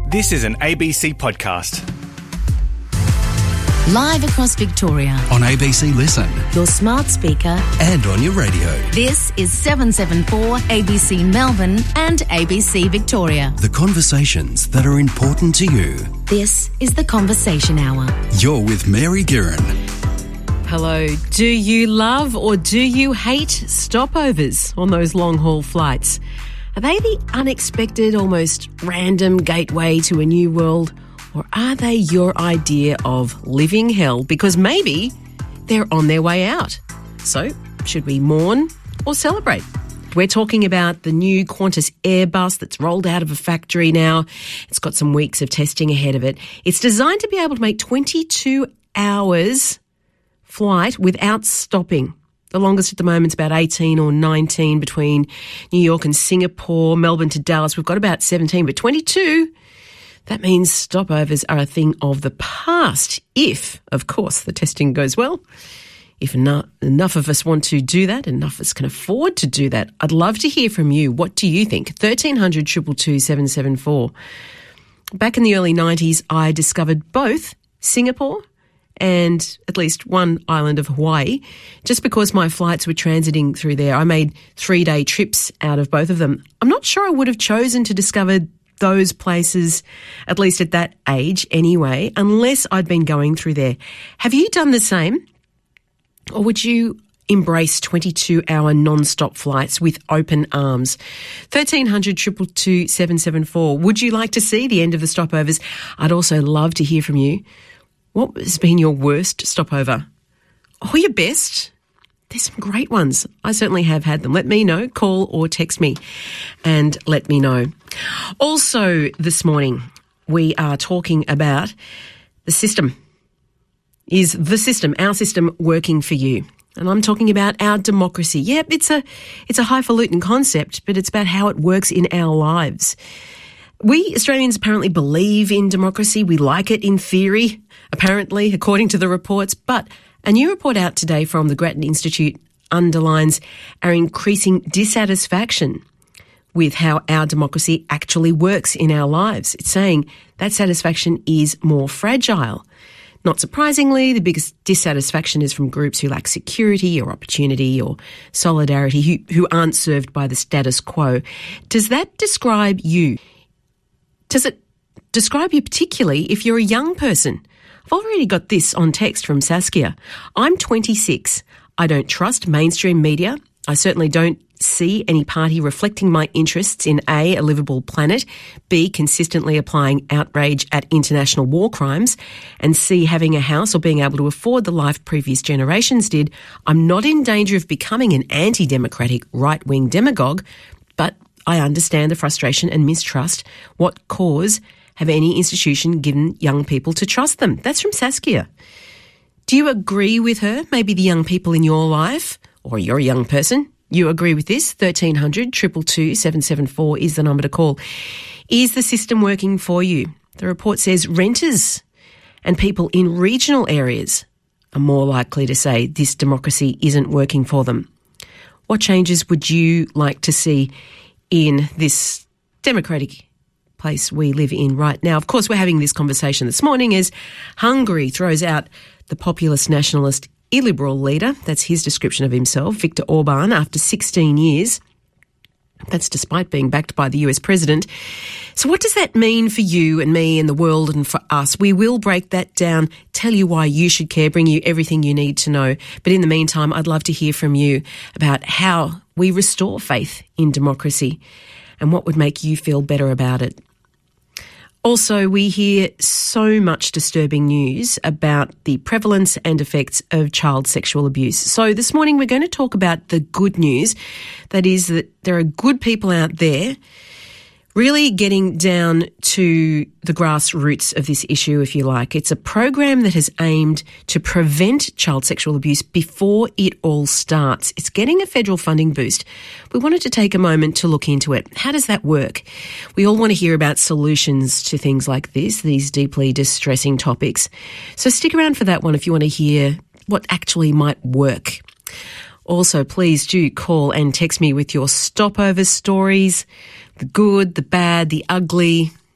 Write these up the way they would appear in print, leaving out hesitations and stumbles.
This is an ABC podcast. Live across Victoria. On ABC Listen. Your smart speaker. And on your radio. This is 774 ABC Melbourne and ABC Victoria. The conversations that are important to you. This is The Conversation Hour. You're with Mary Guerin. Hello. Do you love or do you hate stopovers on those long-haul flights? Are they the unexpected, almost random gateway to a new world? Or are they your idea of living hell? Because maybe they're on their way out. So, should we mourn or celebrate? We're talking about the new Qantas Airbus that's rolled out of a factory now. It's got some weeks of testing ahead of it. It's designed to be able to make 22 hours flight without stopping. The longest at the moment is about 18 or 19 between New York and Singapore, Melbourne to Dallas. We've got about 17, but 22, that means stopovers are a thing of the past if, of course, the testing goes well. If enough of us want to do that, enough of us can afford to do that. I'd love to hear from you. What do you think? 1300 222 774. Back in the early 90s, I discovered both Singapore and at least one island of Hawaii, just because my flights were transiting through there. I made 3-day trips out of both of them. I'm not sure I would have chosen to discover those places, at least at that age anyway, unless I'd been going through there. Have you done the same? Or would you embrace 22-hour non-stop flights with open arms? 1300 222 774. Would you like to see the end of the stopovers? I'd also love to hear from you. What has been your worst stopover? Or your best? There's some great ones. I certainly have had them. Let me know. Call or text me and let me know. Also this morning, we are talking about the system. Is the system, our system, working for you? And I'm talking about our democracy. Yep, it's a highfalutin concept, but it's about how it works in our lives. We Australians apparently believe in democracy. We like it in theory, apparently, according to the reports. But a new report out today from the Grattan Institute underlines our increasing dissatisfaction with how our democracy actually works in our lives. It's saying that satisfaction is more fragile. Not surprisingly, the biggest dissatisfaction is from groups who lack security or opportunity or solidarity, who aren't served by the status quo. Does that describe you? Does it describe you particularly if you're a young person? I've already got this on text from Saskia. I'm 26. I don't trust mainstream media. I certainly don't see any party reflecting my interests in A, a livable planet, B, consistently applying outrage at international war crimes, and C, having a house or being able to afford the life previous generations did. I'm not in danger of becoming an anti-democratic right-wing demagogue, but I understand the frustration and mistrust. What cause have any institution given young people to trust them? That's from Saskia. Do you agree with her? Maybe the young people in your life, or you're a young person, you agree with this? 1300 222 774 is the number to call. Is the system working for you? The report says renters and people in regional areas are more likely to say this democracy isn't working for them. What changes would you like to see in this democratic place we live in right now? Of course, we're having this conversation this morning as Hungary throws out the populist nationalist illiberal leader. That's his description of himself, Viktor Orban, after 16 years. That's despite being backed by the US president. So what does that mean for you and me and the world and for us? We will break that down, tell you why you should care, bring you everything you need to know. But in the meantime, I'd love to hear from you about how we restore faith in democracy and what would make you feel better about it. Also, we hear so much disturbing news about the prevalence and effects of child sexual abuse. So this morning we're going to talk about the good news. That is that there are good people out there really getting down to the grassroots of this issue, if you like. It's a program that has aimed to prevent child sexual abuse before it all starts. It's getting a federal funding boost. We wanted to take a moment to look into it. How does that work? We all want to hear about solutions to things like this, these deeply distressing topics. So stick around for that one if you want to hear what actually might work. Also, please do call and text me with your stopover stories, the good, the bad, the ugly,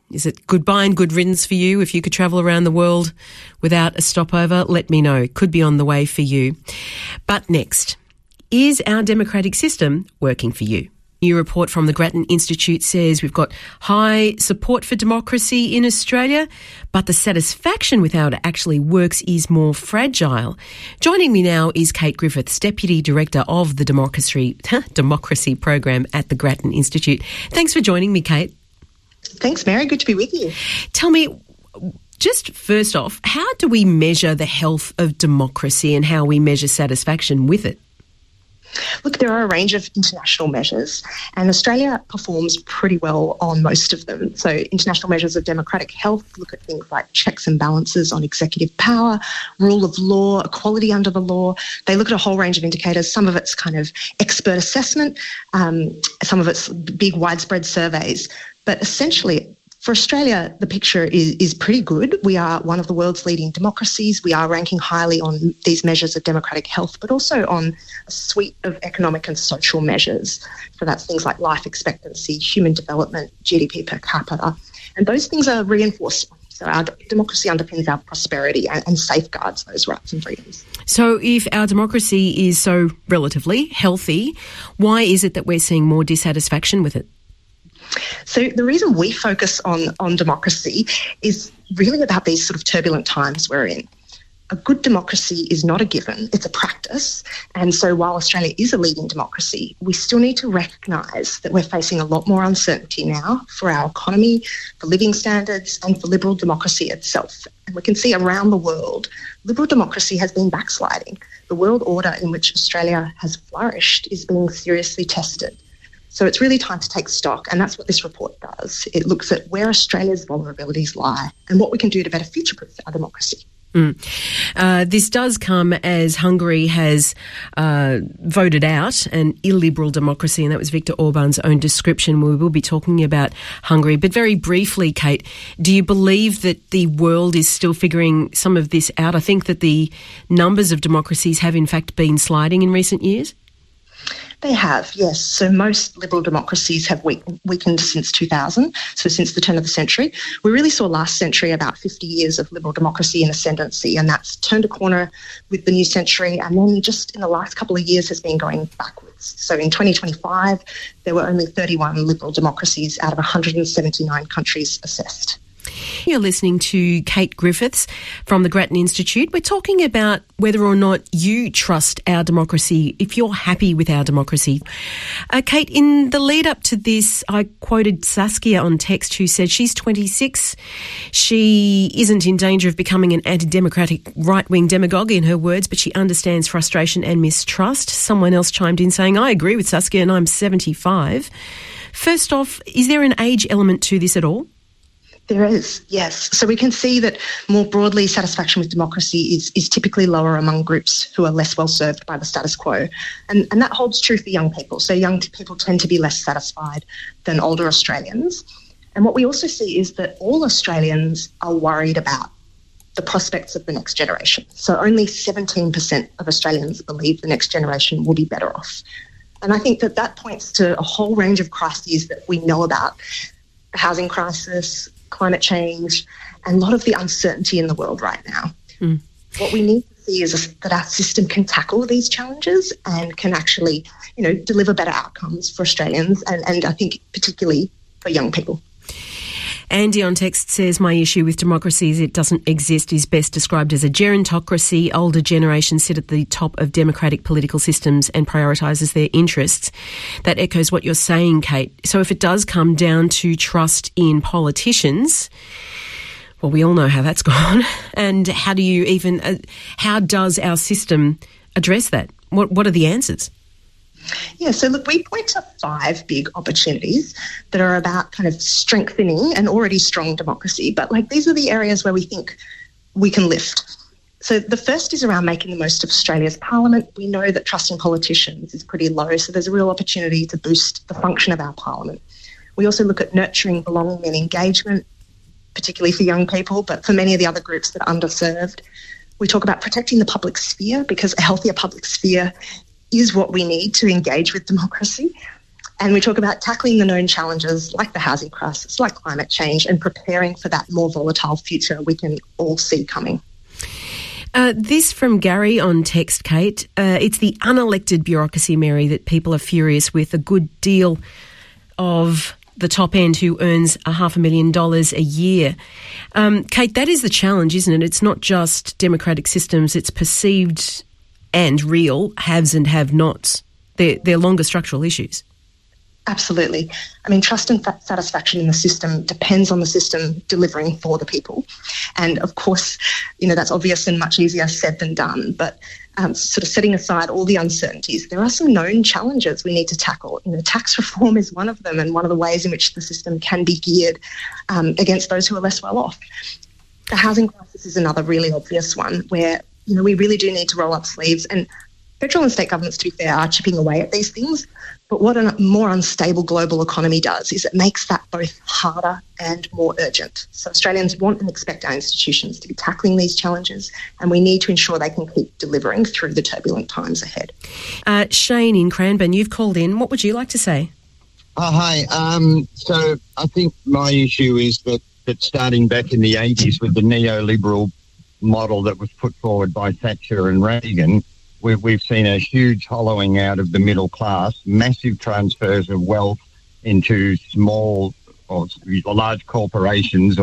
Is it goodbye and good riddance for you? If you could travel around the world without a stopover, let me know. It could be on the way for you. But next, is our democratic system working for you? New report from the Grattan Institute says we've got high support for democracy in Australia, but the satisfaction with how it actually works is more fragile. Joining me now is Kate Griffiths, Deputy Director of the Democracy Program at the Grattan Institute. Thanks for joining me, Kate. Thanks, Mary. Good to be with you. Tell me, just first off, how do we measure the health of democracy and how we measure satisfaction with it? Look, there are a range of international measures, and Australia performs pretty well on most of them. So international measures of democratic health look at things like checks and balances on executive power, rule of law, equality under the law. They look at a whole range of indicators. Some of it's kind of expert assessment, some of it's big widespread surveys. But essentially, for Australia, the picture is pretty good. We are one of the world's leading democracies. We are ranking highly on these measures of democratic health, but also on a suite of economic and social measures. So that's things like life expectancy, human development, GDP per capita. And those things are reinforced. So our democracy underpins our prosperity and safeguards those rights and freedoms. So if our democracy is so relatively healthy, why is it that we're seeing more dissatisfaction with it? So the reason we focus on democracy is really about these sort of turbulent times we're in. A good democracy is not a given, it's a practice. And so while Australia is a leading democracy, we still need to recognise that we're facing a lot more uncertainty now for our economy, for living standards and for liberal democracy itself. And we can see around the world, liberal democracy has been backsliding. The world order in which Australia has flourished is being seriously tested. So it's really time to take stock, and that's what this report does. It looks at where Australia's vulnerabilities lie and what we can do to better future-proof our democracy. This does come as Hungary has voted out an illiberal democracy, and that was Viktor Orban's own description. We will be talking about Hungary. But very briefly, Kate, do you believe that the world is still figuring some of this out? I think that the numbers of democracies have in fact been sliding in recent years. They have, yes. So most liberal democracies have weakened since 2000, so since the turn of the century. We really saw last century about 50 years of liberal democracy in ascendancy, and that's turned a corner with the new century, and then just in the last couple of years has been going backwards. So in 2025, there were only 31 liberal democracies out of 179 countries assessed. You're listening to Kate Griffiths from the Grattan Institute. We're talking about whether or not you trust our democracy, if you're happy with our democracy. Kate, in the lead up to this, I quoted Saskia on text who said she's 26. She isn't in danger of becoming an anti-democratic right-wing demagogue, in her words, but she understands frustration and mistrust. Someone else chimed in saying, I agree with Saskia and I'm 75. First off, is there an age element to this at all? There is, yes. So we can see that more broadly, satisfaction with democracy is typically lower among groups who are less well served by the status quo. And that holds true for young people. So young people tend to be less satisfied than older Australians. And what we also see is that all Australians are worried about the prospects of the next generation. So only 17% of Australians believe the next generation will be better off. And I think that points to a whole range of crises that we know about: the housing crisis, climate change, and a lot of the uncertainty in the world right now. What we need to see is that our system can tackle these challenges and can actually, deliver better outcomes for Australians and I think particularly for young people. Andy on text says, my issue with democracy is it doesn't exist is best described as a gerontocracy. Older generations sit at the top of democratic political systems and prioritises their interests. That echoes what you're saying, Kate. So if it does come down to trust in politicians, well, we all know how that's gone. And how does our system address that? What are the answers? Yeah, so look, we point to 5 big opportunities that are about kind of strengthening an already strong democracy. But these are the areas where we think we can lift. So the first is around making the most of Australia's parliament. We know that trust in politicians is pretty low, so there's a real opportunity to boost the function of our parliament. We also look at nurturing belonging and engagement, particularly for young people, but for many of the other groups that are underserved. We talk about protecting the public sphere, because a healthier public sphere is what we need to engage with democracy. And we talk about tackling the known challenges like the housing crisis, like climate change, and preparing for that more volatile future we can all see coming. This from Gary on text, Kate. It's the unelected bureaucracy, Mary, that people are furious with. A good deal of the top end who earns $500,000 a year. Kate, that is the challenge, isn't it? It's not just democratic systems, it's perceived and real haves and have-nots. They're longer structural issues. Absolutely. I mean, trust and satisfaction in the system depends on the system delivering for the people. And of course, that's obvious and much easier said than done. But sort of setting aside all the uncertainties, there are some known challenges we need to tackle. Tax reform is one of them, and one of the ways in which the system can be geared against those who are less well off. The housing crisis is another really obvious one where, we really do need to roll up sleeves. And federal and state governments, to be fair, are chipping away at these things. But what a more unstable global economy does is it makes that both harder and more urgent. So Australians want and expect our institutions to be tackling these challenges, and we need to ensure they can keep delivering through the turbulent times ahead. Shane in Cranbourne, you've called in. What would you like to say? Hi. So I think my issue is that starting back in the 80s with the neoliberal model that was put forward by Thatcher and Reagan, we've seen a huge hollowing out of the middle class, massive transfers of wealth into small or large corporations,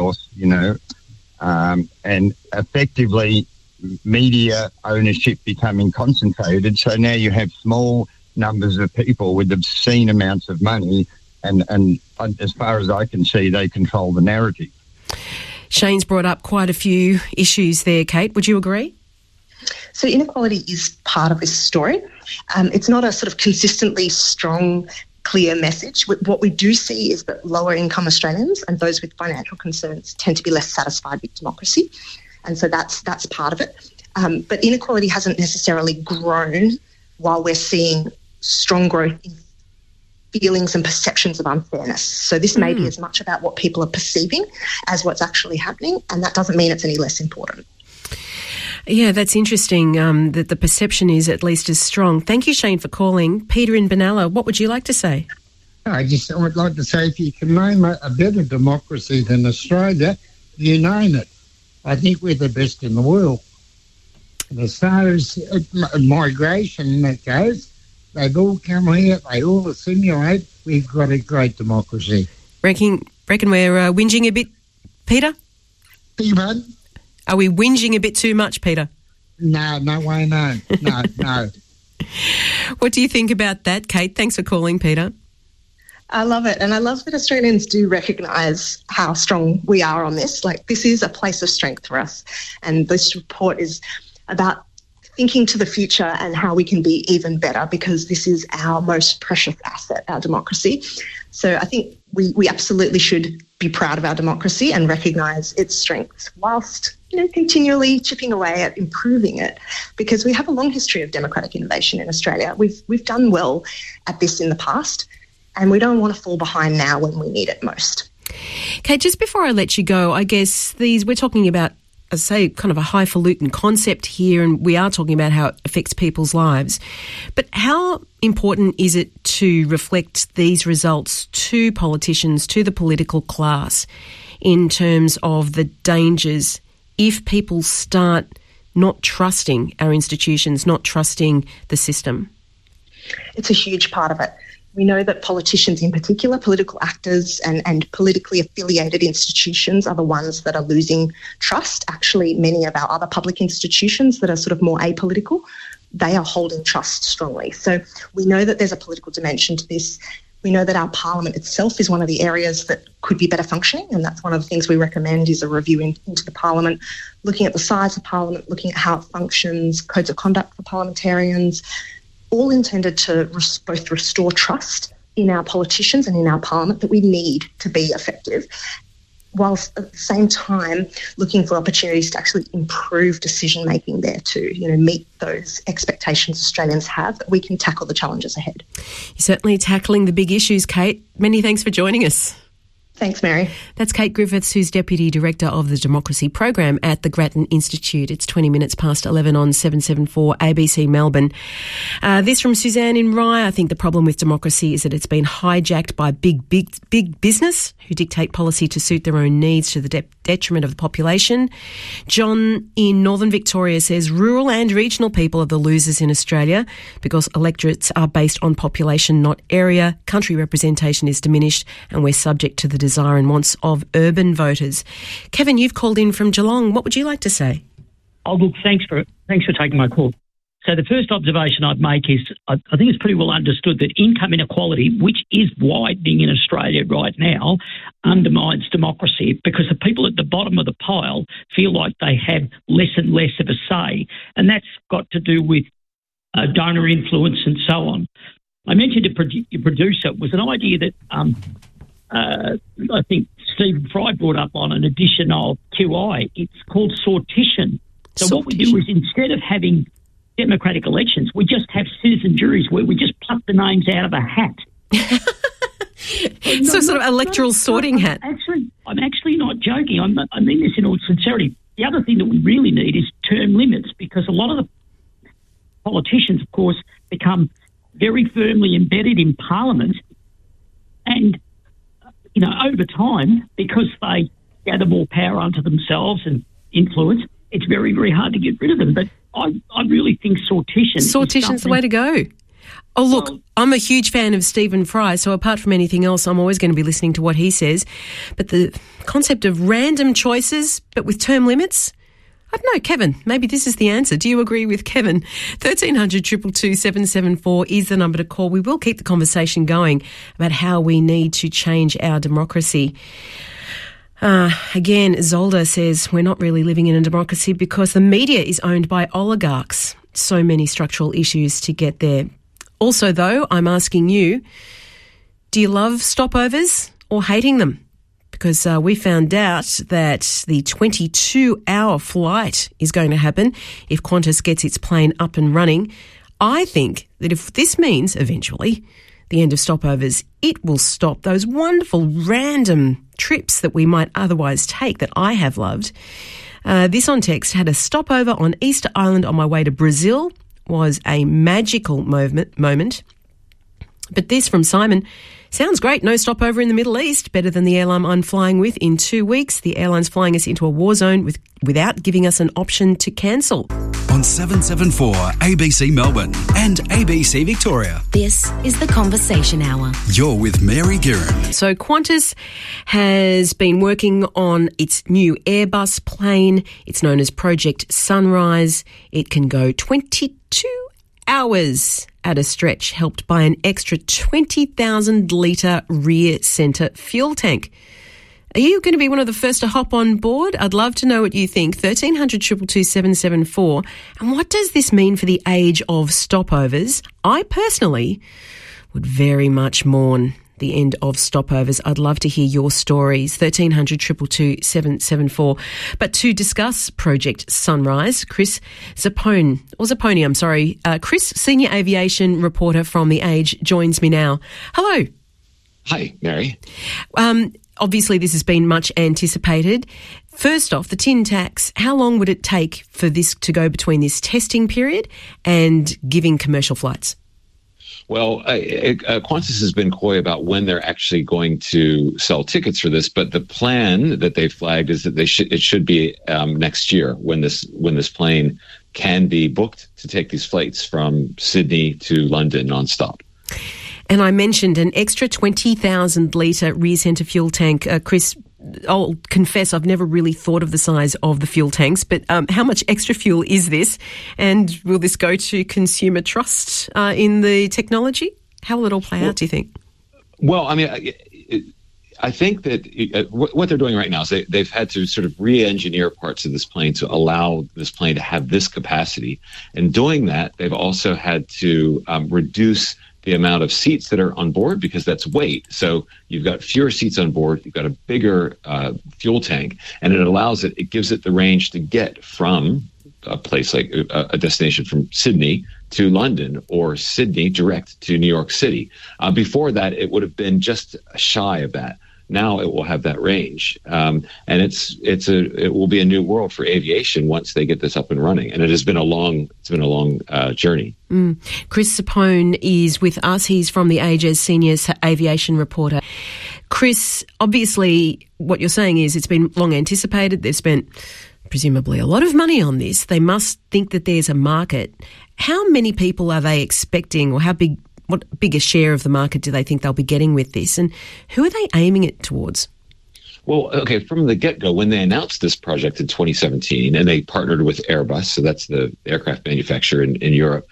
and effectively media ownership becoming concentrated. So now you have small numbers of people with obscene amounts of money, and as far as I can see, they control the narrative. Shane's brought up quite a few issues there, Kate. Would you agree? So inequality is part of this story. It's not a sort of consistently strong, clear message. What we do see is that lower income Australians and those with financial concerns tend to be less satisfied with democracy. And so that's part of it. But inequality hasn't necessarily grown while we're seeing strong growth in feelings and perceptions of unfairness. So this may be as much about what people are perceiving as what's actually happening, and that doesn't mean it's any less important. Yeah, that's interesting that the perception is at least as strong. Thank you, Shane, for calling. Peter in Benalla, what would you like to say? I would like to say if you can name a better democracy than Australia, you name it. I think we're the best in the world. And as far as migration that goes, they've all come here, they all assimilate. We've got a great democracy. Reckon we're whinging a bit, Peter? Pardon? Are we whinging a bit too much, Peter? No way, no. What do you think about that, Kate? Thanks for calling, Peter. I love it. And I love that Australians do recognise how strong we are on this. Like, this is a place of strength for us. And this report is about thinking to the future and how we can be even better, because this is our most precious asset, our democracy. So I think we absolutely should be proud of our democracy and recognise its strengths whilst continually chipping away at improving it, because we have a long history of democratic innovation in Australia. We've done well at this in the past, and we don't want to fall behind now when we need it most. Kate, just before I let you go, I guess we're talking about, I say, kind of a highfalutin concept here, and we are talking about how it affects people's lives. But how important is it to reflect these results to politicians, to the political class, in terms of the dangers if people start not trusting our institutions, not trusting the system? It's a huge part of it. We know that politicians in particular, political actors and politically affiliated institutions are the ones that are losing trust. Actually, many of our other public institutions that are sort of more apolitical, they are holding trust strongly. So we know that there's a political dimension to this. We know that our parliament itself is one of the areas that could be better functioning, and that's one of the things we recommend is a review into the parliament, looking at the size of parliament, looking at how it functions, codes of conduct for parliamentarians, all intended to both restore trust in our politicians and in our parliament that we need to be effective, whilst at the same time looking for opportunities to actually improve decision-making there too, meet those expectations Australians have, that we can tackle the challenges ahead. You're certainly tackling the big issues, Kate. Many thanks for joining us. Thanks, Mary. That's Kate Griffiths, who's Deputy Director of the Democracy Program at the Grattan Institute. It's 20 minutes past 11 on 774 ABC Melbourne. This from Suzanne in Rye. I think the problem with democracy is that it's been hijacked by big business who dictate policy to suit their own needs to the detriment of the population. John in Northern Victoria says rural and regional people are the losers in Australia because electorates are based on population, not area. Country representation is diminished and we're subject to the desire and wants of urban voters. Kevin, you've called in from Geelong. What would you like to say? Oh, look, thanks for taking my call. So the first observation I'd make is I think it's pretty well understood that income inequality, which is widening in Australia right now, undermines democracy because the people at the bottom of the pile feel like they have less and less of a say. And that's got to do with donor influence and so on. I mentioned your producer was an idea that I think Stephen Fry brought up on an edition of QI. It's called sortition. So what we do is instead of having democratic elections, we just have citizen juries where we just pluck the names out of a hat. Sort of electoral sorting hat. I'm actually not joking. I mean this in all sincerity. The other thing that we really need is term limits because a lot of the politicians, of course, become very firmly embedded in Parliament and, over time, because they gather more power unto themselves and influence, it's very, very hard to get rid of them. But I really think sortition's the way to go. Oh, look, I'm a huge fan of Stephen Fry, so apart from anything else, I'm always going to be listening to what he says. But the concept of random choices, but with term limits, I don't know, Kevin, maybe this is the answer. Do you agree with Kevin? 1300 222 774 is the number to call. We will keep the conversation going about how we need to change our democracy. Again, Zolda says we're not really living in a democracy because the media is owned by oligarchs. So many structural issues to get there. Also, though, I'm asking you, do you love stopovers or hating them? Because we found out that the 22-hour flight is going to happen if Qantas gets its plane up and running. I think that if this means eventually the end of stopovers, it will stop those wonderful random trips that we might otherwise take that I have loved. This on text: had a stopover on Easter Island on my way to Brazil. Was a magical moment. But this from Simon: sounds great, no stopover in the Middle East, better than the airline I'm flying with in 2 weeks. The airline's flying us into a war zone without giving us an option to cancel. On 774 ABC Melbourne and ABC Victoria. This is the Conversation Hour. You're with Mary Guerin. So Qantas has been working on its new Airbus plane. It's known as Project Sunrise. It can go 22 hours at a stretch, helped by an extra 20,000 litre rear centre fuel tank. Are you going to be one of the first to hop on board? I'd love to know what you think. 1300 222 774. And what does this mean for the age of stopovers? I personally would very much mourn the end of stopovers. I'd love to hear your stories. 1300 222 774. But to discuss Project Sunrise, Chris Zappone, Chris, senior aviation reporter from The Age, joins me now. Hello. Hi, Mary. Obviously, this has been much anticipated. First off, the tin tax, how long would it take for this to go between this testing period and giving commercial flights? Well, Qantas has been coy about when they're actually going to sell tickets for this, but the plan that they flagged is that it should be next year when this plane can be booked to take these flights from Sydney to London nonstop. And I mentioned an extra 20,000 litre rear centre fuel tank. Chris, I'll confess I've never really thought of the size of the fuel tanks, but how much extra fuel is this? And will this go to consumer trust in the technology? How will it all play out, do you think? Well, I mean, I think that what they're doing right now is they've had to sort of re-engineer parts of this plane to allow this plane to have this capacity. And doing that, they've also had to reduce the amount of seats that are on board because that's weight. So you've got fewer seats on board, you've got a bigger fuel tank, and it gives it the range to get from a place like a destination from Sydney to London or Sydney direct to New York City. Before that, it would have been just shy of that. Now it will have that range, and it will be a new world for aviation once they get this up and running. And it's been a long journey. Chris Sapone is with us. He's from The Age as senior aviation reporter. Chris, obviously, what you're saying is it's been long anticipated. They've spent presumably a lot of money on this. They must think that there's a market. How many people are they expecting, or what bigger share of the market do they think they'll be getting with this? And who are they aiming it towards? Well, okay, from the get-go, when they announced this project in 2017, and they partnered with Airbus, so that's the aircraft manufacturer in Europe,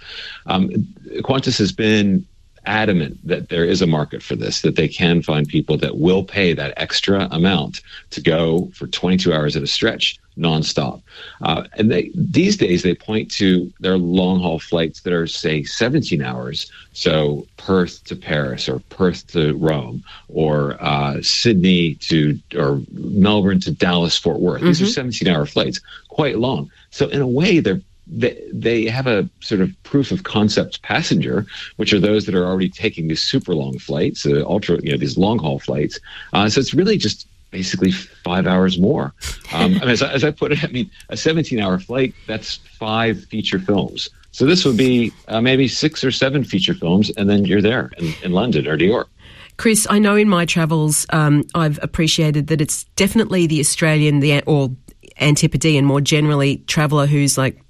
Qantas has been adamant that there is a market for this, that they can find people that will pay that extra amount to go for 22 hours at a stretch nonstop. And these days they point to their long-haul flights that are, say, 17 hours, so Perth to Paris or Perth to Rome or Sydney or Melbourne to Dallas, Fort Worth. These are 17-hour flights, quite long. So in a way, they have a sort of proof of concept passenger, which are those that are already taking these super long flights, these long haul flights. So it's really just basically 5 hours more. As I put it, a 17-hour flight, that's 5 feature films. So this would be maybe 6 or 7 feature films, and then you're there in London or New York. Chris, I know in my travels I've appreciated that it's definitely the Australian or Antipodean, more generally, traveller who's like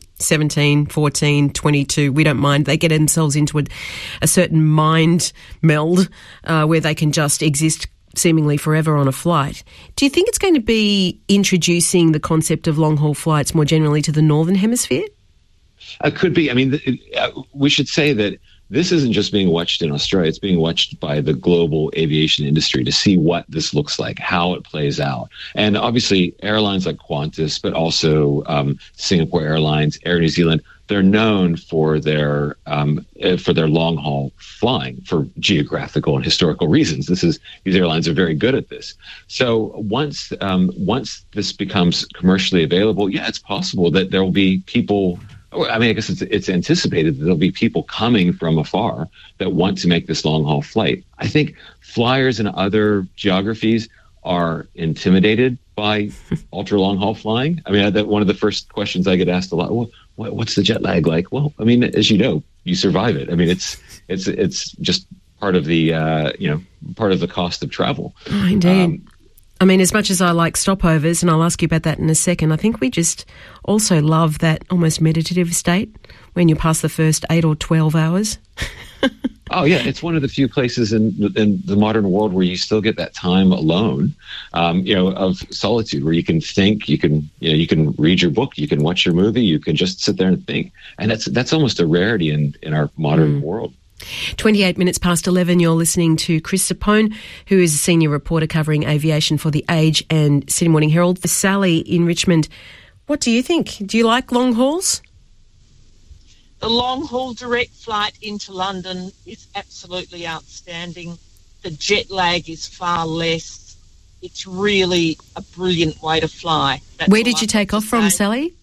17, 14, 22, we don't mind. They get themselves into a certain mind meld where they can just exist seemingly forever on a flight. Do you think it's going to be introducing the concept of long-haul flights more generally to the Northern Hemisphere? It could be. We should say that this isn't just being watched in Australia. It's being watched by the global aviation industry to see what this looks like, how it plays out. And obviously airlines like Qantas, but also Singapore Airlines, Air New Zealand, they're known for their long haul flying for geographical and historical reasons. These airlines are very good at this. So once this becomes commercially available, it's possible that there will be people. I guess it's anticipated that there'll be people coming from afar that want to make this long haul flight. I think flyers in other geographies are intimidated by ultra long haul flying. One of the first questions I get asked a lot. Well, what's the jet lag like? Well, as you know, you survive it. It's just part of the part of the cost of travel. Oh, indeed. As much as I like stopovers, and I'll ask you about that in a second, I think we just also love that almost meditative state when you pass the first 8 or 12 hours. Oh, yeah. It's one of the few places in the modern world where you still get that time alone, of solitude, where you can think, you can read your book, you can watch your movie, you can just sit there and think. And that's almost a rarity in our modern world. 28 minutes past 11, you're listening to Chris Sapone, who is a senior reporter covering aviation for The Age and Sydney Morning Herald. Sally in Richmond, what do you think? Do you like long hauls? The long-haul direct flight into London is absolutely outstanding. The jet lag is far less. It's really a brilliant way to fly. Where did you take off from, Sally?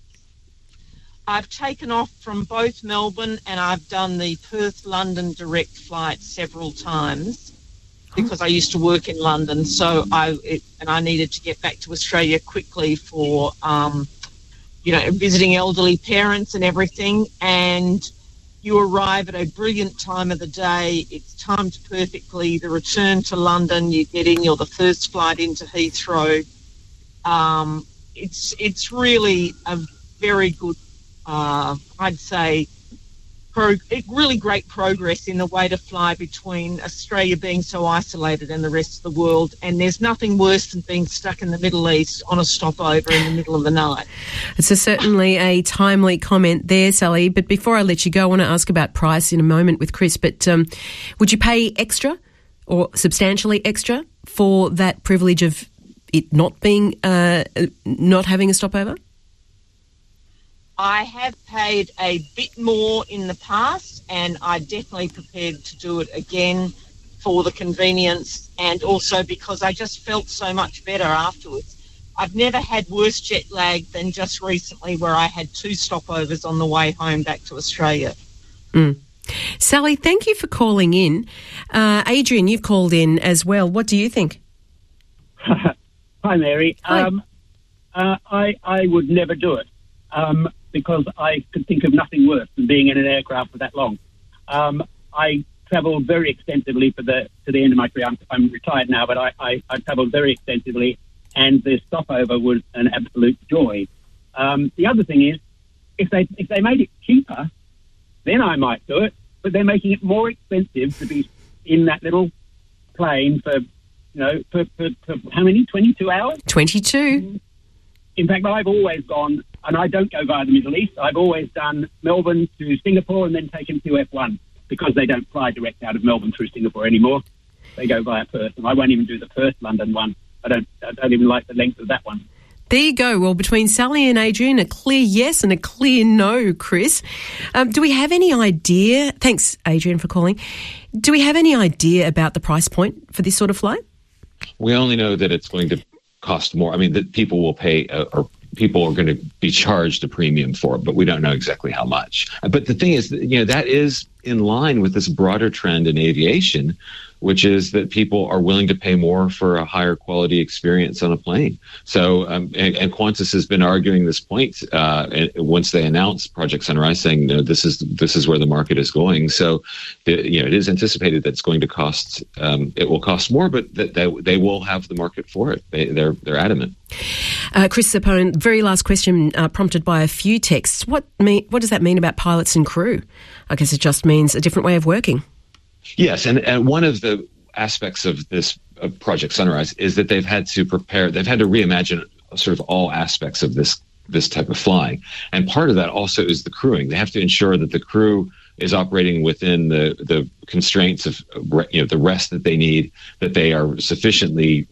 I've taken off from both Melbourne, and I've done the Perth-London direct flight several times because I used to work in London. So I needed to get back to Australia quickly for, visiting elderly parents and everything. And you arrive at a brilliant time of the day. It's timed perfectly. The return to London, you get in, you're the first flight into Heathrow. It's really a very good, I'd say, really great progress in the way to fly between Australia being so isolated and the rest of the world. And there's nothing worse than being stuck in the Middle East on a stopover in the middle of the night. It's certainly a timely comment there, Sally. But before I let you go, I want to ask about price in a moment with Chris. But would you pay extra or substantially extra for that privilege of it not being, not having a stopover? I have paid a bit more in the past, and I'm definitely prepared to do it again for the convenience and also because I just felt so much better afterwards. I've never had worse jet lag than just recently where I had 2 stopovers on the way home back to Australia. Sally, thank you for calling in. Adrian, you've called in as well. What do you think? Hi, Mary. Hi. I would never do it because I could think of nothing worse than being in an aircraft for that long. I travelled very extensively to the end of my career. I'm retired now, but I travelled very extensively, and the stopover was an absolute joy. The other thing is, if they made it cheaper, then I might do it. But they're making it more expensive to be in that little plane for how many? 22 hours? 22. In fact, I've always gone, and I don't go via the Middle East. I've always done Melbourne to Singapore and then taken QF1 because they don't fly direct out of Melbourne through Singapore anymore. They go via Perth, and I won't even do the Perth-London one. I don't even like the length of that one. There you go. Well, between Sally and Adrian, a clear yes and a clear no, Chris. Do we have any idea? Thanks, Adrian, for calling. Do we have any idea about the price point for this sort of flight? We only know that it's going to cost more. I mean, that people will pay or people are going to be charged a premium for it, but we don't know exactly how much. But the thing is, that is in line with this broader trend in aviation, which is that people are willing to pay more for a higher quality experience on a plane. So, and Qantas has been arguing this point once they announced Project Sunrise, saying, this is where the market is going. So, it is anticipated that it's going to cost, it will cost more, but that they will have the market for it. They're adamant. Chris Sapone, very last question, prompted by a few texts. What does that mean about pilots and crew? I guess it just means a different way of working. Yes, and one of the aspects of this Project Sunrise is that they've had to reimagine sort of all aspects of this type of flying. And part of that also is the crewing. They have to ensure that the crew is operating within the constraints of the rest that they need, that they are sufficiently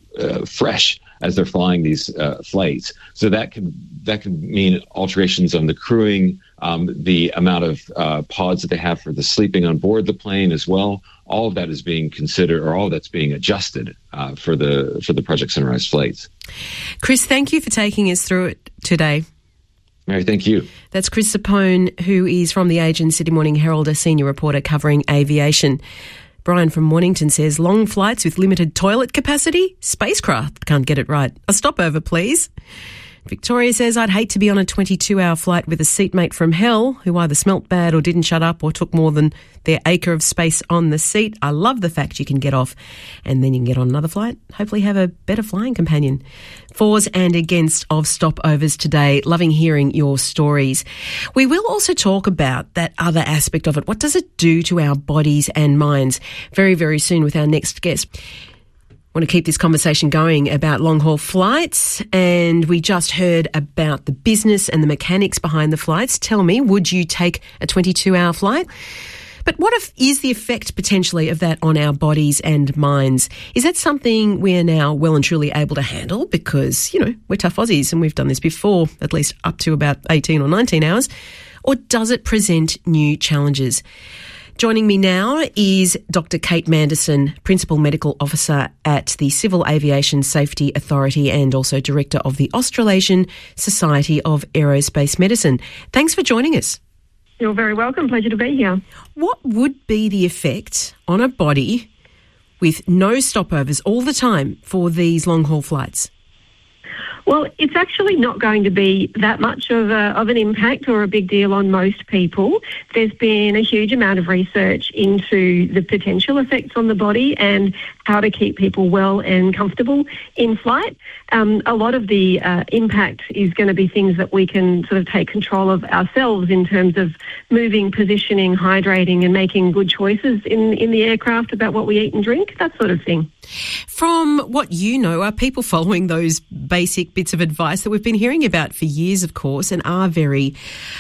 fresh as they're flying these flights. So that can mean alterations on the crewing, the amount of pods that they have for the sleeping on board the plane as well. All of that is being considered, or all that's being adjusted for the Project Sunrise flights. Chris, thank you for taking us through it today. Mary, thank you. That's Chris Sapone, who is from the Age and Sydney Morning Herald, a senior reporter covering aviation. Brian from Mornington says, long flights with limited toilet capacity? Spacecraft can't get it right. A stopover, please. Victoria says, I'd hate to be on a 22-hour flight with a seatmate from hell who either smelt bad or didn't shut up or took more than their acre of space on the seat. I love the fact you can get off and then you can get on another flight, hopefully have a better flying companion. Fors and against of stopovers today. Loving hearing your stories. We will also talk about that other aspect of it. What does it do to our bodies and minds? Very, very soon with our next guest. I want to keep this conversation going about long-haul flights, and we just heard about the business and the mechanics behind the flights. Tell me, would you take a 22-hour flight? But what is the effect potentially of that on our bodies and minds? Is that something we're now well and truly able to handle? Because, we're tough Aussies and we've done this before, at least up to about 18 or 19 hours. Or does it present new challenges? Joining me now is Dr. Kate Manderson, Principal Medical Officer at the Civil Aviation Safety Authority and also Director of the Australasian Society of Aerospace Medicine. Thanks for joining us. You're very welcome. Pleasure to be here. What would be the effect on a body with no stopovers all the time for these long-haul flights? Well, it's actually not going to be that much of an impact or a big deal on most people. There's been a huge amount of research into the potential effects on the body and how to keep people well and comfortable in flight. A lot of the impact is going to be things that we can sort of take control of ourselves in terms of moving, positioning, hydrating and making good choices in the aircraft about what we eat and drink, that sort of thing. From what you know, are people following those basic bits of advice that we've been hearing about for years, of course, and are very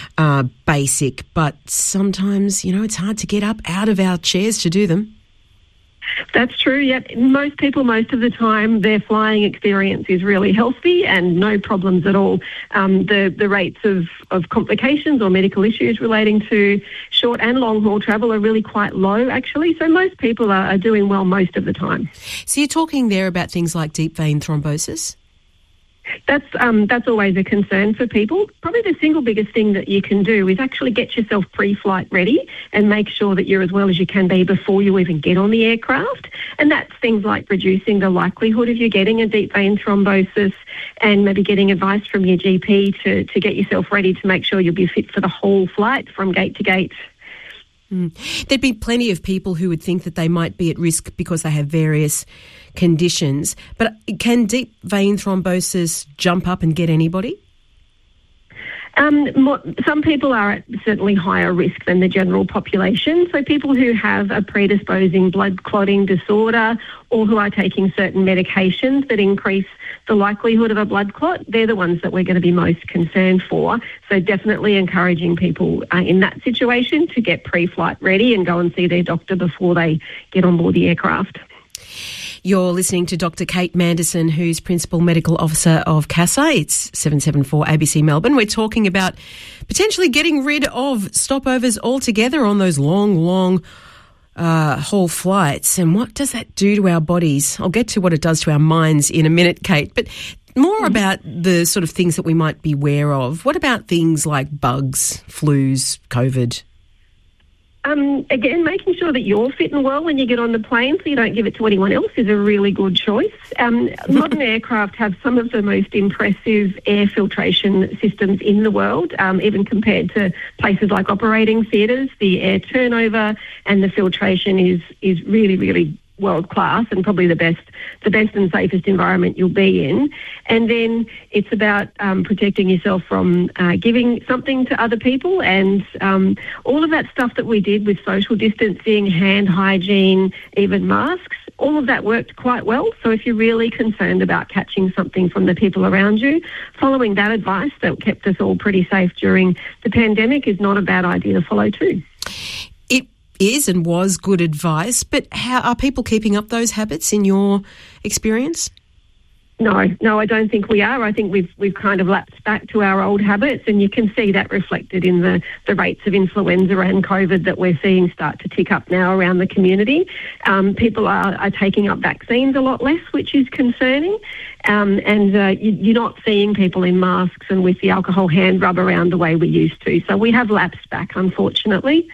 basic, but sometimes, it's hard to get up out of our chairs to do them? That's true, yeah. Most people, most of the time, their flying experience is really healthy and no problems at all. The rates of complications or medical issues relating to short and long-haul travel are really quite low, actually. So most people are doing well most of the time. So you're talking there about things like deep vein thrombosis? That's always a concern for people. Probably the single biggest thing that you can do is actually get yourself pre-flight ready and make sure that you're as well as you can be before you even get on the aircraft. And that's things like reducing the likelihood of you getting a deep vein thrombosis and maybe getting advice from your GP to get yourself ready to make sure you'll be fit for the whole flight from gate to gate. There'd be plenty of people who would think that they might be at risk because they have various conditions. But can deep vein thrombosis jump up and get anybody? Some people are at certainly higher risk than the general population. So people who have a predisposing blood clotting disorder or who are taking certain medications that increase the likelihood of a blood clot, they're the ones that we're going to be most concerned for. So definitely encouraging people in that situation to get pre-flight ready and go and see their doctor before they get on board the aircraft. You're listening to Dr. Kate Manderson, who's Principal Medical Officer of CASA. It's 774 ABC Melbourne. We're talking about potentially getting rid of stopovers altogether on those long haul flights. And what does that do to our bodies? I'll get to what it does to our minds in a minute, Kate. But more about the sort of things that we might be aware of. What about things like bugs, flus, COVID? Again, making sure that you're fit and well when you get on the plane so you don't give it to anyone else is a really good choice. Modern aircraft have some of the most impressive air filtration systems in the world, even compared to places like operating theatres. The air turnover and the filtration is really, really world class and probably the best and safest environment you'll be in. And then it's about protecting yourself from giving something to other people, and all of that stuff that we did with social distancing, hand hygiene, even masks, all of that worked quite well. So if you're really concerned about catching something from the people around you, following that advice that kept us all pretty safe during the pandemic is not a bad idea to follow too. Is and was good advice, but how are people keeping up those habits in your experience? No, I don't think we are. I think we've kind of lapsed back to our old habits, and you can see that reflected in the rates of influenza and COVID that we're seeing start to tick up now around the community. People are taking up vaccines a lot less, which is concerning. You're not seeing people in masks and with the alcohol hand rub around the way we used to. So we have lapsed back, unfortunately.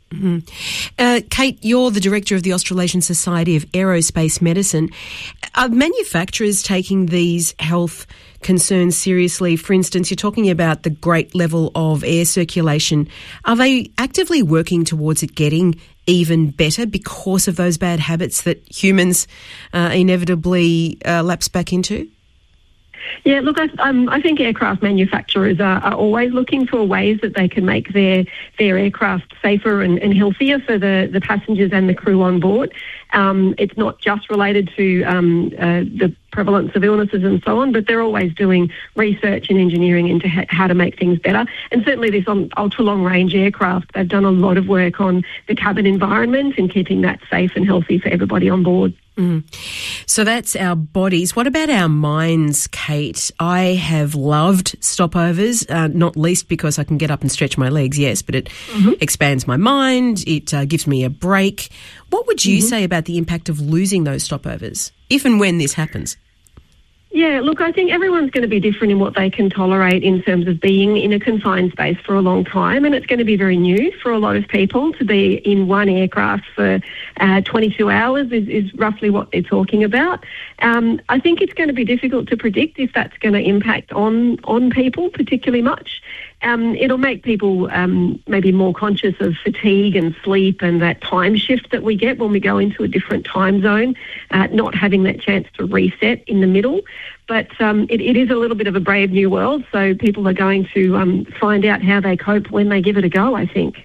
Mm-hmm. Kate, you're the director of the Australasian Society of Aerospace Medicine. Are manufacturers taking these health concerns seriously? For instance, you're talking about the great level of air circulation. Are they actively working towards it getting even better because of those bad habits that humans inevitably lapse back into? Yeah, look, I think aircraft manufacturers are always looking for ways that they can make their aircraft safer and healthier for the passengers and the crew on board. It's not just related to the prevalence of illnesses and so on, but they're always doing research and engineering into how to make things better. And certainly this ultra-long-range aircraft, they've done a lot of work on the cabin environment and keeping that safe and healthy for everybody on board. Mm. So that's our bodies. What about our minds, Kate? I have loved stopovers, not least because I can get up and stretch my legs, yes, but it expands my mind. It gives me a break. What would you say about the impact of losing those stopovers, if and when this happens? Yeah, look, I think everyone's going to be different in what they can tolerate in terms of being in a confined space for a long time, and it's going to be very new for a lot of people. To be in one aircraft for 22 hours is roughly what they're talking about. I think it's going to be difficult to predict if that's going to impact on people particularly much. It'll make people maybe more conscious of fatigue and sleep and that time shift that we get when we go into a different time zone, not having that chance to reset in the middle. But it is a little bit of a brave new world, so people are going to find out how they cope when they give it a go, I think.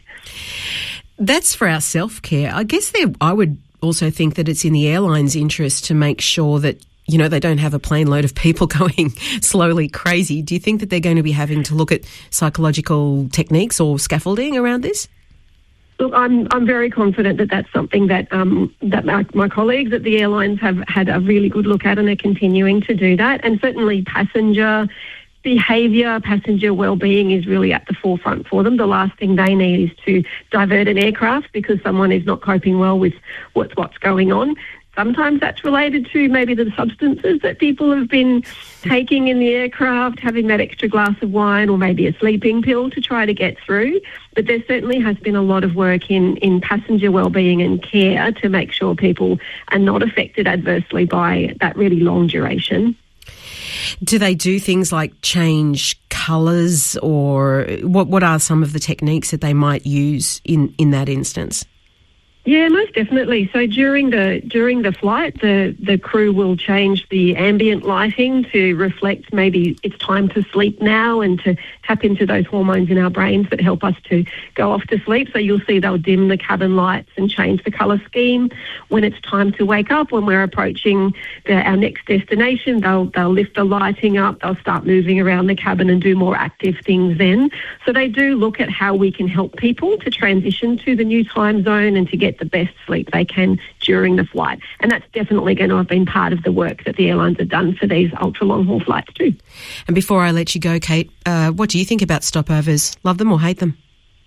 That's for our self-care. I guess I would also think that it's in the airline's interest to make sure that they don't have a plane load of people going slowly crazy. Do you think that they're going to be having to look at psychological techniques or scaffolding around this? Look, I'm very confident that that's something that my colleagues at the airlines have had a really good look at and are continuing to do that. And certainly passenger behaviour, passenger well-being is really at the forefront for them. The last thing they need is to divert an aircraft because someone is not coping well with what's going on. Sometimes that's related to maybe the substances that people have been taking in the aircraft, having that extra glass of wine or maybe a sleeping pill to try to get through. But there certainly has been a lot of work in passenger wellbeing and care to make sure people are not affected adversely by that really long duration. Do they do things like change colours, or what are some of the techniques that they might use in that instance? Yeah, most definitely. So during the flight, the crew will change the ambient lighting to reflect maybe it's time to sleep now and to tap into those hormones in our brains that help us to go off to sleep. So you'll see they'll dim the cabin lights and change the colour scheme. When it's time to wake up, when we're approaching our next destination, they'll lift the lighting up, they'll start moving around the cabin and do more active things then. So they do look at how we can help people to transition to the new time zone and to get the best sleep they can during the flight. And that's definitely going to have been part of the work that the airlines have done for these ultra-long-haul flights too. And before I let you go, Kate, what do you think about stopovers? Love them or hate them?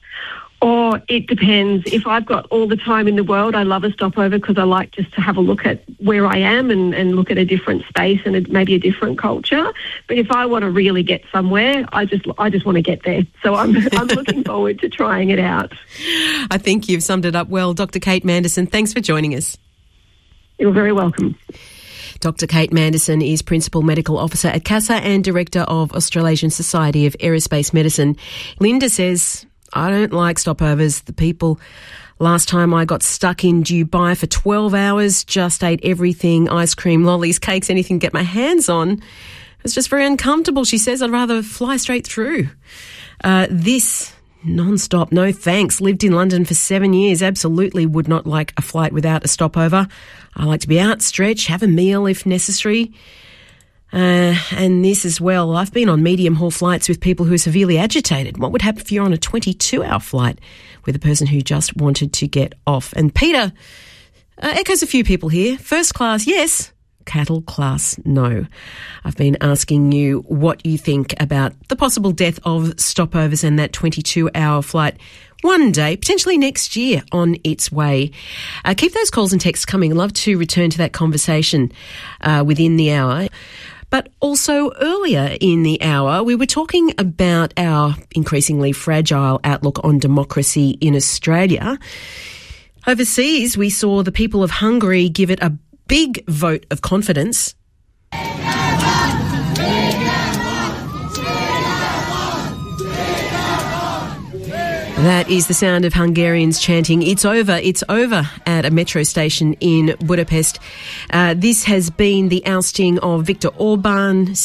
Or it depends. If I've got all the time in the world, I love a stopover because I like just to have a look at where I am and look at a different space and maybe a different culture. But if I want to really get somewhere, I just want to get there. So I'm looking forward to trying it out. I think you've summed it up well. Dr. Kate Manderson, thanks for joining us. You're very welcome. Dr. Kate Manderson is Principal Medical Officer at CASA and Director of Australasian Society of Aerospace Medicine. Linda says, I don't like stopovers. The people last time I got stuck in Dubai for 12 hours, just ate everything, ice cream, lollies, cakes, anything to get my hands on. It was just very uncomfortable. She says, I'd rather fly straight through. This non-stop, no thanks. Lived in London for 7 years. Absolutely would not like a flight without a stopover. I like to be out, stretch, have a meal if necessary. And this as well. I've been on medium-haul flights with people who are severely agitated. What would happen if you're on a 22-hour flight with a person who just wanted to get off? And Peter echoes a few people here. First class, yes. Cattle class, no. I've been asking you what you think about the possible death of stopovers and that 22-hour flight one day, potentially next year, on its way. Keep those calls and texts coming. I'd love to return to that conversation within the hour. But also earlier in the hour, we were talking about our increasingly fragile outlook on democracy in Australia. Overseas, we saw the people of Hungary give it a big vote of confidence. That is the sound of Hungarians chanting, it's over, at a metro station in Budapest. This has been the ousting of Viktor Orban, his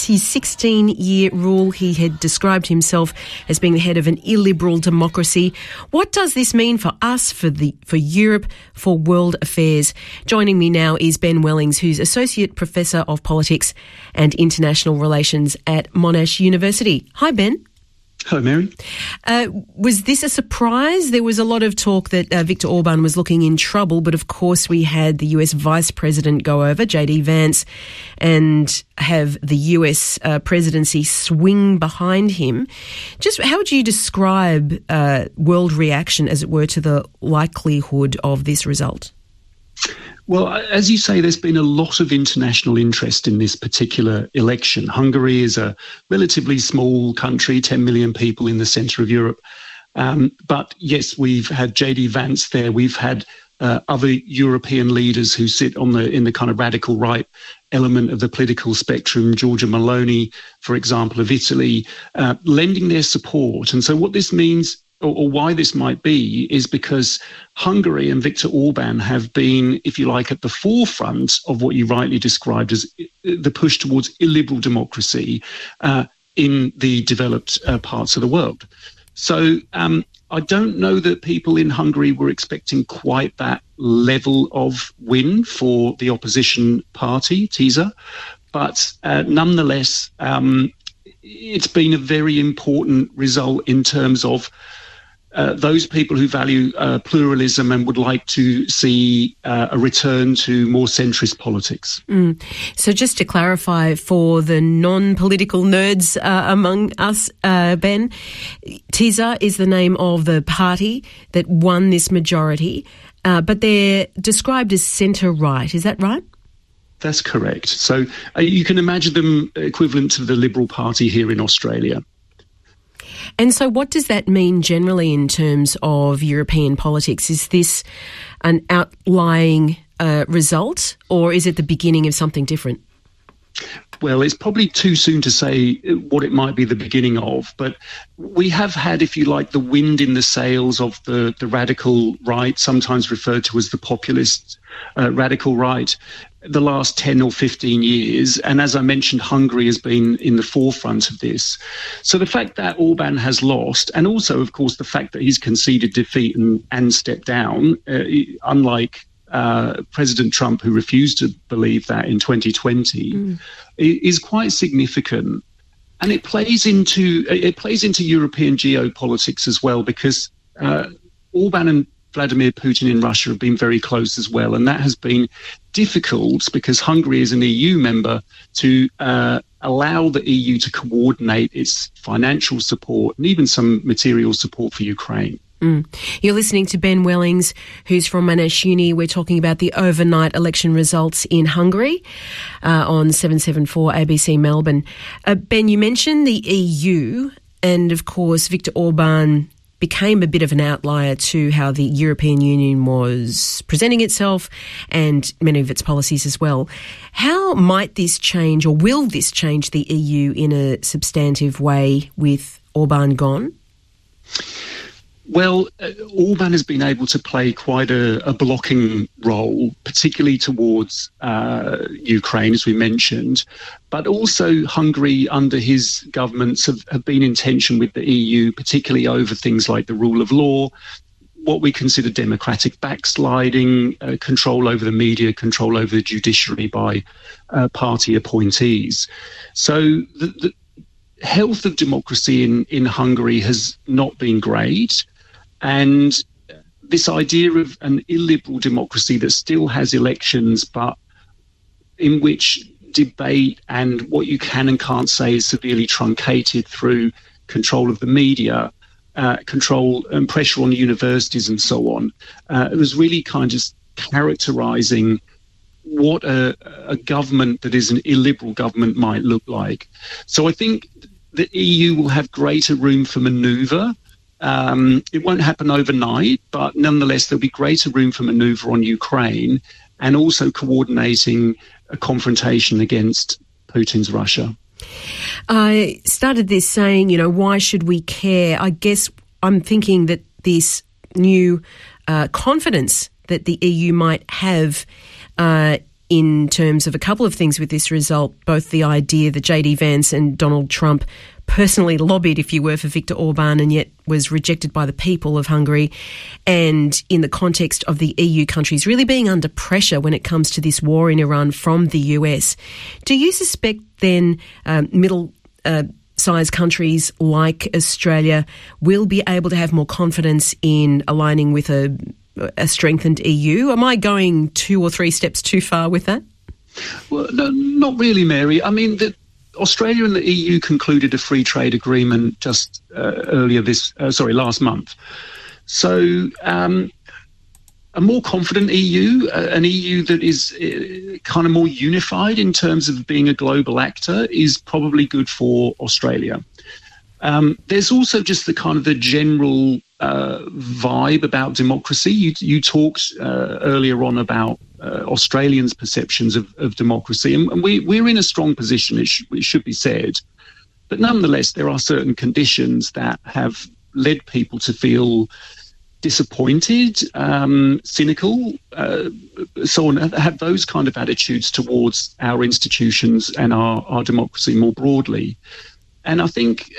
16-year rule. He had described himself as being the head of an illiberal democracy. What does this mean for us, for Europe, for world affairs? Joining me now is Ben Wellings, who's Associate Professor of Politics and International Relations at Monash University. Hi, Ben. Hello, Mary. Was this a surprise? There was a lot of talk that Viktor Orban was looking in trouble, but of course we had the US Vice President go over, J.D. Vance, and have the US presidency swing behind him. Just how would you describe world reaction, as it were, to the likelihood of this result? Well, as you say, there's been a lot of international interest in this particular election. Hungary is a relatively small country, 10 million people in the centre of Europe. But yes, we've had J.D. Vance there. We've had other European leaders who sit in the kind of radical right element of the political spectrum. Giorgia Meloni, for example, of Italy, lending their support. And so what this means, or why this might be, is because Hungary and Viktor Orban have been, if you like, at the forefront of what you rightly described as the push towards illiberal democracy in the developed parts of the world. So I don't know that people in Hungary were expecting quite that level of win for the opposition party, TISA, but nonetheless, it's been a very important result in terms of those people who value pluralism and would like to see a return to more centrist politics. So just to clarify for the non-political nerds among us, Ben, TISA is the name of the party that won this majority. but they're described as centre-right. Is that right? That's correct. So you can imagine them equivalent to the Liberal Party here in Australia. And so what does that mean generally in terms of European politics? Is this an outlying result, or is it the beginning of something different? Well, it's probably too soon to say what it might be the beginning of, but we have had, if you like, the wind in the sails of the radical right, sometimes referred to as the populist radical right, the last 10 or 15 years. And as I mentioned, Hungary has been in the forefront of this. So the fact that Orban has lost, and also, of course, the fact that he's conceded defeat and stepped down, unlike President Trump, who refused to believe that in 2020, is quite significant. And it plays into European geopolitics as well, because Orban and Vladimir Putin in Russia have been very close as well. And that has been difficult because Hungary is an EU member to allow the EU to coordinate its financial support and even some material support for Ukraine. You're listening to Ben Wellings, who's from Monash Uni. We're talking about the overnight election results in Hungary on 774 ABC Melbourne. Ben, you mentioned the EU, and of course Viktor Orban became a bit of an outlier to how the European Union was presenting itself and many of its policies as well. How might this change, or will this change the EU in a substantive way with Orban gone? Well, Orban has been able to play quite a blocking role, particularly towards Ukraine, as we mentioned. But also Hungary, under his governments, have been in tension with the EU, particularly over things like the rule of law, what we consider democratic backsliding, control over the media, control over the judiciary by party appointees. So the health of democracy in Hungary has not been great. And this idea of an illiberal democracy that still has elections, but in which debate and what you can and can't say is severely truncated through control of the media, control and pressure on universities and so on, it was really kind of characterising what a government that is an illiberal government might look like. So I think the EU will have greater room for manoeuvre. It won't happen overnight, but nonetheless, there'll be greater room for manoeuvre on Ukraine and also coordinating a confrontation against Putin's Russia. I started this saying, why should we care? I guess I'm thinking that this new confidence that the EU might have in terms of a couple of things with this result, both the idea that J.D. Vance and Donald Trump personally lobbied, if you were, for Viktor Orban and yet was rejected by the people of Hungary, and in the context of the EU countries really being under pressure when it comes to this war in Iran from the US. Do you suspect then middle-sized countries like Australia will be able to have more confidence in aligning with a strengthened EU? Am I going 2 or 3 steps too far with that? Well, no, not really, Mary. I mean, Australia and the EU concluded a free trade agreement just last month. So a more confident EU, an EU that is kind of more unified in terms of being a global actor, is probably good for Australia. There's also just the general vibe about democracy. You talked earlier on about Australians' perceptions of democracy, and we're in a strong position, it should be said. But nonetheless, there are certain conditions that have led people to feel disappointed, cynical, so on, have those kind of attitudes towards our institutions and our democracy more broadly. And I think,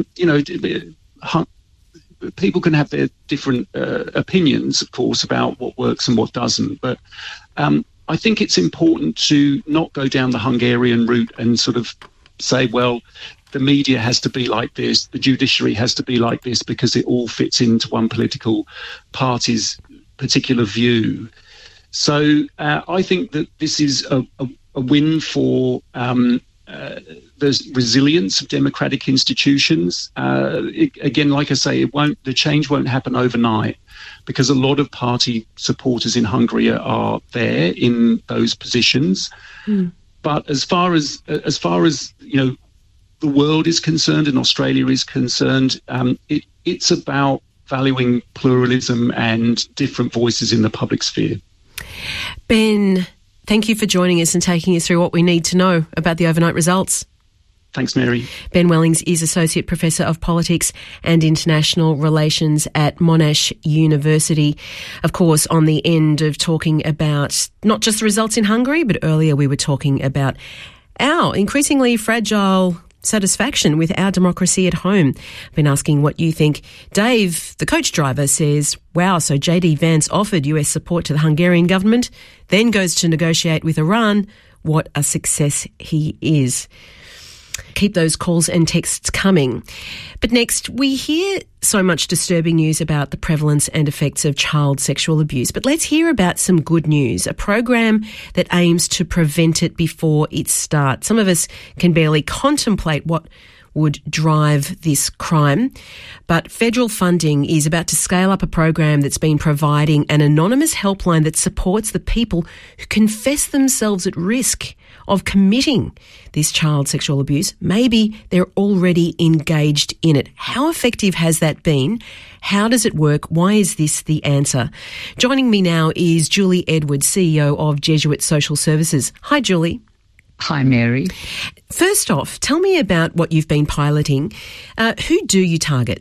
people can have their different opinions, of course, about what works and what doesn't. But I think it's important to not go down the Hungarian route and sort of say, well, the media has to be like this, the judiciary has to be like this, because it all fits into one political party's particular view. So I think that this is a win for the resilience of democratic institutions. Again, like I say, the change won't happen overnight, because a lot of party supporters in Hungary are there in those positions. But as far as the world is concerned and Australia is concerned, it's about valuing pluralism and different voices in the public sphere. Ben, thank you for joining us and taking us through what we need to know about the overnight results. Thanks, Mary. Ben Wellings is Associate Professor of Politics and International Relations at Monash University. Of course, on the end of talking about not just the results in Hungary, but earlier we were talking about our increasingly fragile satisfaction with our democracy at home. I've been asking what you think. Dave, the coach driver, says, wow, so JD Vance offered US support to the Hungarian government, then goes to negotiate with Iran. What a success he is. Keep those calls and texts coming. But next, we hear so much disturbing news about the prevalence and effects of child sexual abuse. But let's hear about some good news, a program that aims to prevent it before it starts. Some of us can barely contemplate what would drive this crime. But federal funding is about to scale up a program that's been providing an anonymous helpline that supports the people who confess themselves at risk of committing this child sexual abuse. Maybe they're already engaged in it. How effective has that been? How does it work? Why is this the answer? Joining me now is Julie Edwards, CEO of Jesuit Social Services. Hi, Julie. Hi, Mary. First off, tell me about what you've been piloting. Who do you target?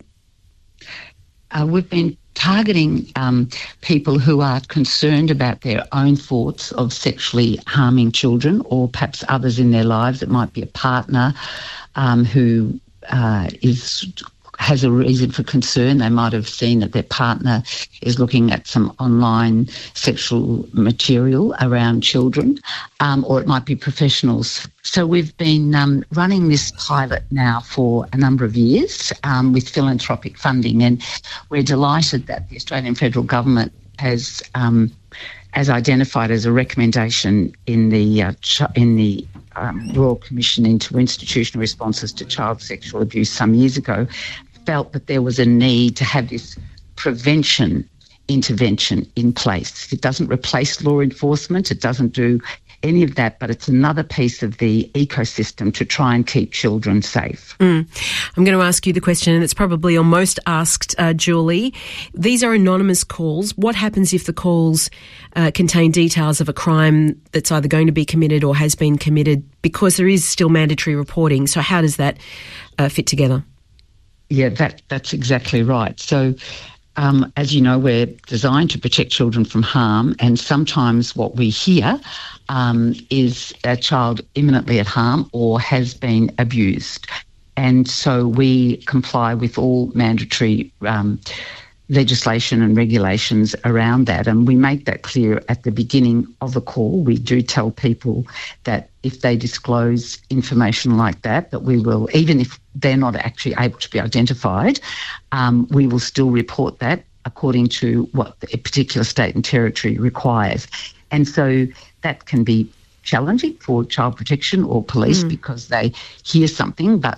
We've been targeting people who are concerned about their own thoughts of sexually harming children, or perhaps others in their lives. It might be a partner who has a reason for concern. They might have seen that their partner is looking at some online sexual material around children, or it might be professionals. So we've been running this pilot now for a number of years with philanthropic funding, and we're delighted that the Australian Federal Government has identified as a recommendation in the Royal Commission into Institutional Responses to Child Sexual Abuse some years ago, felt that there was a need to have this prevention intervention in place. It doesn't replace law enforcement, it doesn't do any of that, but it's another piece of the ecosystem to try and keep children safe. I'm going to ask you the question, and it's probably your most asked, Julie. These are anonymous calls. What happens if the calls contain details of a crime that's either going to be committed or has been committed, because there is still mandatory reporting? So how does that fit together? Yeah, that's exactly right. So, as you know, we're designed to protect children from harm, and sometimes what we hear is a child imminently at harm or has been abused. And so we comply with all mandatory legislation and regulations around that, and we make that clear at the beginning of the call. We do tell people that if they disclose information like that we will, even if they're not actually able to be identified, we will still report that according to what a particular state and territory requires. And so that can be challenging for child protection or police because they hear something but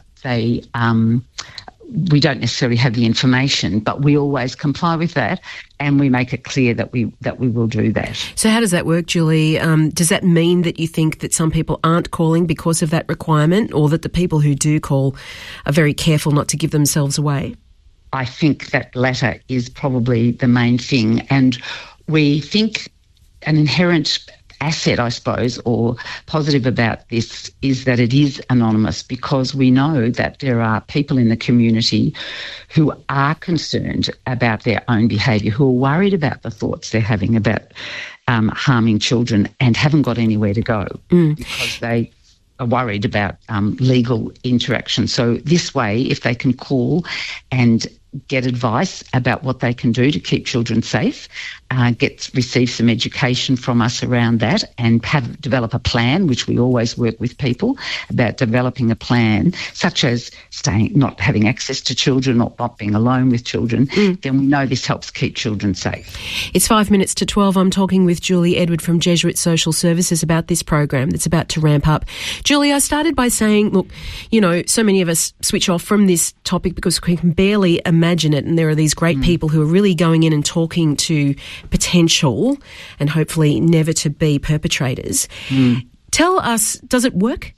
we don't necessarily have the information, but we always comply with that, and we make it clear that we will do that. So how does that work, Julie? Does that mean that you think that some people aren't calling because of that requirement, or that the people who do call are very careful not to give themselves away? I think that latter is probably the main thing, and we think an inherent asset, I suppose, or positive about this is that it is anonymous, because we know that there are people in the community who are concerned about their own behaviour, who are worried about the thoughts they're having about harming children and haven't got anywhere to go because they are worried about legal interaction. So this way, if they can call and get advice about what they can do to keep children safe, receive some education from us around that, and develop a plan, which we always work with people about developing a plan, such as not having access to children or not being alone with children, then we know this helps keep children safe. It's 5 minutes to 12. I'm talking with Julie Edward from Jesuit Social Services about this program that's about to ramp up. Julie, I started by saying, look, so many of us switch off from this topic because we can barely imagine it, and there are these great people who are really going in and talking to potential and hopefully never to be perpetrators. Tell us, does it work?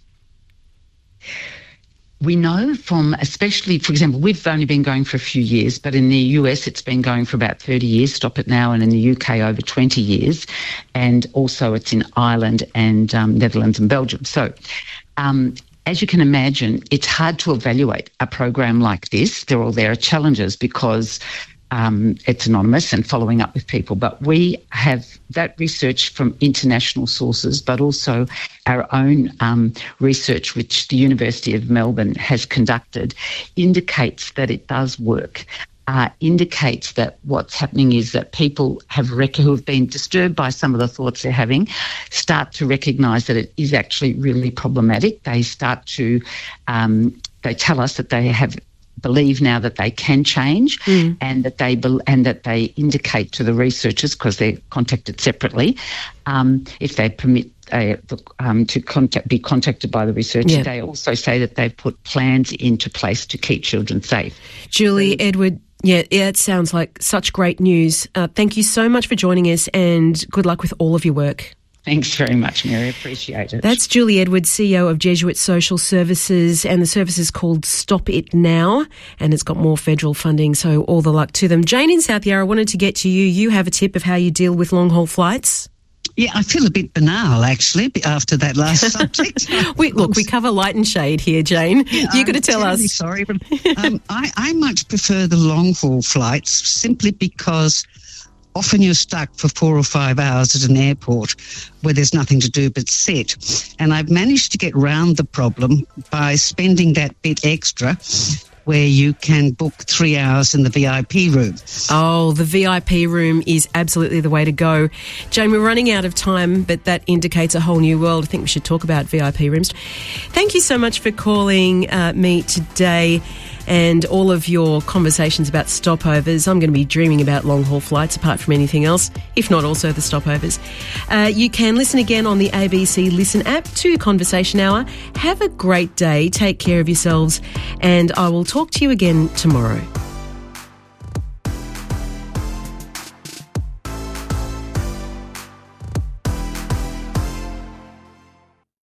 We know from, especially, for example, we've only been going for a few years, but in the US it's been going for about 30 years, Stop It Now, and in the UK over 20 years. And also it's in Ireland and Netherlands and Belgium. So as you can imagine, it's hard to evaluate a program like this. There are challenges because it's anonymous and following up with people. But we have that research from international sources, but also our own research, which the University of Melbourne has conducted, indicates that it does work. Indicates that what's happening is that people who have been disturbed by some of the thoughts they're having start to recognise that it is actually really problematic. They start to, they tell us that they believe now that they can change, and that they indicate to the researchers, because they're contacted separately, if they permit to be contacted by the researcher. Yeah. They also say that they've put plans into place to keep children safe. Julie Edward. Yeah, it sounds like such great news. Thank you so much for joining us, and good luck with all of your work. Thanks very much, Mary. Appreciate it. That's Julie Edwards, CEO of Jesuit Social Services, and the service is called Stop It Now, and it's got more federal funding, so all the luck to them. Jane in South Yarra, I wanted to get to you. You have a tip of how you deal with long-haul flights? Yeah, I feel a bit banal, actually, after that last subject. We cover light and shade here, Jane. Yeah, You've got to tell us. Sorry, but I much prefer the long-haul flights simply because often you're stuck for 4 or 5 hours at an airport where there's nothing to do but sit. And I've managed to get round the problem by spending that bit extra where you can book 3 hours in the VIP room. Oh, the VIP room is absolutely the way to go. Jane, we're running out of time, but that indicates a whole new world. I think we should talk about VIP rooms. Thank you so much for calling me today and all of your conversations about stopovers. I'm going to be dreaming about long-haul flights apart from anything else, if not also the stopovers. You can listen again on the ABC Listen app to Conversation Hour. Have a great day. Take care of yourselves, and I will talk to you again tomorrow.